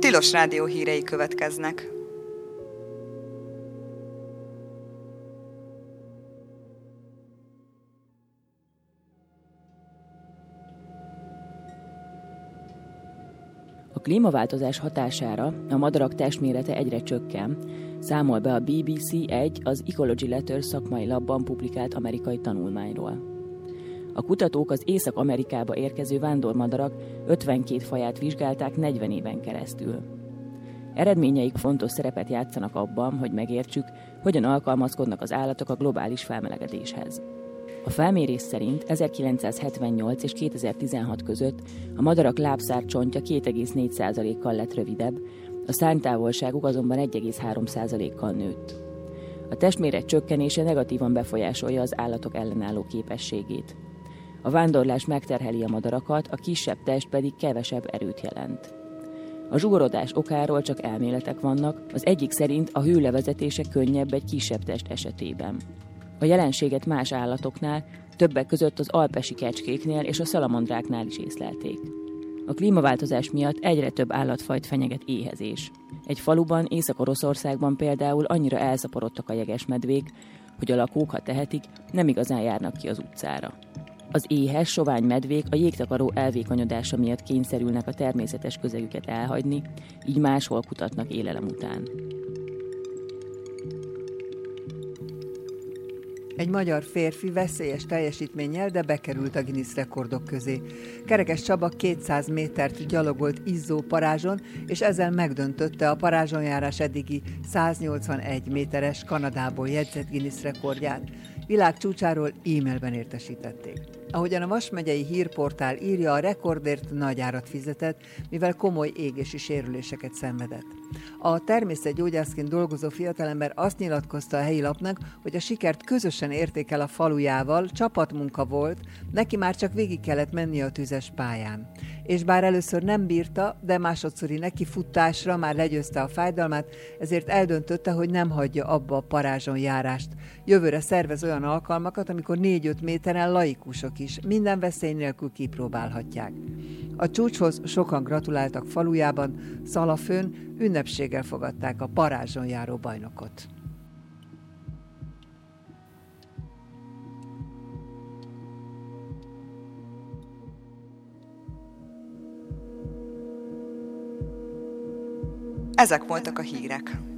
Tilos Rádió hírei következnek. A klímaváltozás hatására a madarak testmérete egyre csökken, számol be a BBC egy az Ecology Letters szakmai lapban publikált amerikai tanulmányról. A kutatók az Észak-Amerikába érkező vándormadarak 52 faját vizsgálták 40 éven keresztül. Eredményeik fontos szerepet játszanak abban, hogy megértsük, hogyan alkalmazkodnak az állatok a globális felmelegedéshez. A felmérés szerint 1978 és 2016 között a madarak lábszárcsontja 2,4%-kal lett rövidebb, a szárnytávolságuk azonban 1,3%-kal nőtt. A testméret csökkenése negatívan befolyásolja az állatok ellenálló képességét. A vándorlás megterheli a madarakat, a kisebb test pedig kevesebb erőt jelent. A zsugorodás okáról csak elméletek vannak, az egyik szerint a hőlevezetése könnyebb egy kisebb test esetében. A jelenséget más állatoknál, többek között az alpesi kecskéknél és a szalamandráknál is észlelték. A klímaváltozás miatt egyre több állatfajt fenyeget éhezés. Egy faluban, Észak-Oroszországban például annyira elszaporodtak a jegesmedvék, hogy a lakók, ha tehetik, nem igazán járnak ki az utcára. Az éhes, sovány medvék a jégtakaró elvékonyodása miatt kényszerülnek a természetes közegüket elhagyni, így máshol kutatnak élelem után. Egy magyar férfi veszélyes teljesítménnyel, de bekerült a Guinness rekordok közé. Kerekes Csaba 200 métert gyalogolt izzó parázson, és ezzel megdöntötte a parázsonjárás eddigi 181 méteres Kanadából jegyzett Guinness rekordját. Világ csúcsáról e-mailben értesítették. Ahogyan a Vas megyei hírportál írja, a rekordért nagy árat fizetett, mivel komoly égési sérüléseket szenvedett. A természetgyógyászként dolgozó fiatalember azt nyilatkozta a helyi lapnak, hogy a sikert közösen érték el a falujával, csapatmunka volt, neki már csak végig kellett mennie a tüzes pályán. És bár először nem bírta, de másodszori nekifutásra már legyőzte a fájdalmát, ezért eldöntötte, hogy nem hagyja abba a parázsonjárást. Jövőre szervez olyan alkalmakat, amikor 4-5 méteren laikusok is minden veszély nélkül kipróbálhatják. A csúcshoz sokan gratuláltak falujában, Szalafőn ünnepséggel fogadták a parázsonjáró bajnokot. Ezek voltak a hírek.